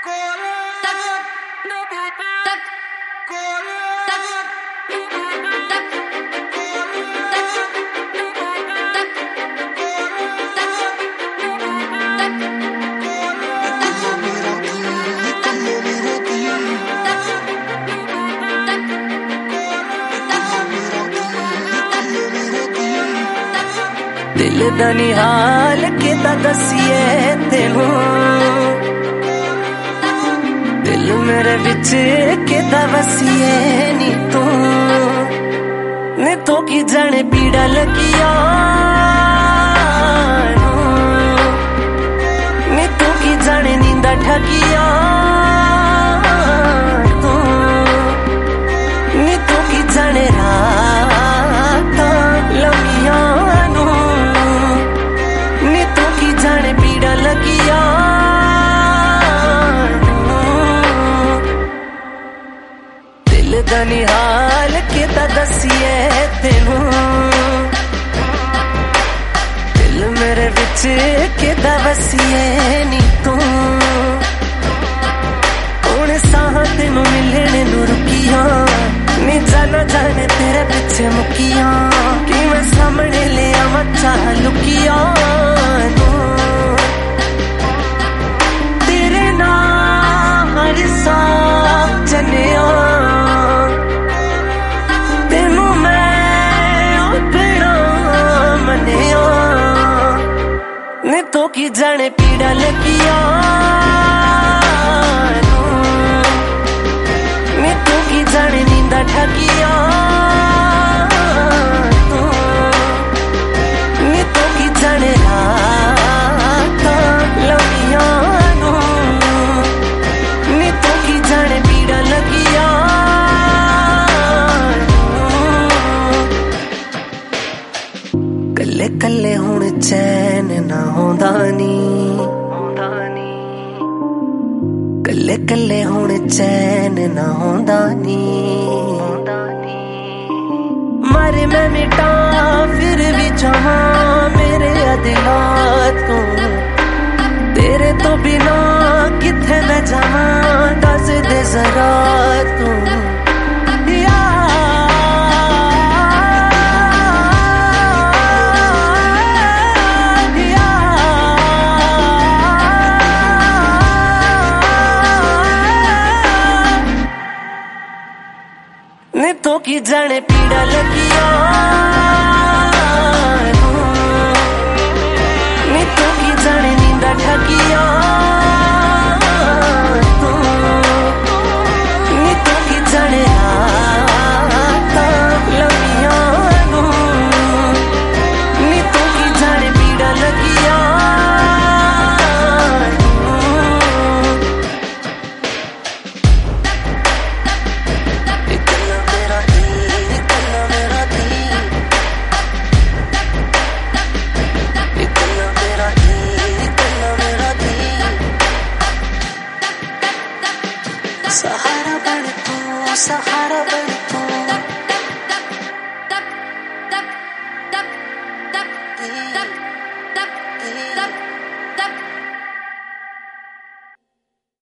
दिल दा निहाल किदा दसिए तेनू, दिल मेरे विच किदा वसिए नी तू, ने तो की जाने पीड़ा लगिया, ने तो की जाने नींदा ठगिया, ने तो की जाने रात लमिया पीड़ा लगिया, दिल दा निहाल किदा दसिए तेनू, दिल मेरे विच किदा वसिए नी तू, हुण साह तेनू मिलने नू रुकिया, नी जाना जाने तेरे पिछे मुकिया, कि मैं सामने ले आवा चाह लुकिया तेनू मैं अपना मनिया, ने तो की जाने पीड़ा लगिया, ने तो की जाने नींदा ठगिया, ने तो की जाने रात लमिया, ने तो की जाने पीड़ा लगिया, कल्ले कल्ले हुण चैन ना होंदा नी, कल्ले कल्ले हुण चैन ना होंदा नी, मारे मैं मिटा फिर भी चाहां मेरे दिला तू, तेरे तो बिना किथे मैं जावां, दस दे जरा तू ने तो की जाने पीड़ा लगिया, ने तो की जाने नींदा ठगिया, ने तो की जाने रात लमिया, ने तो की जाने पीड़ा लगिया, सहारा बन तू, सहारा बन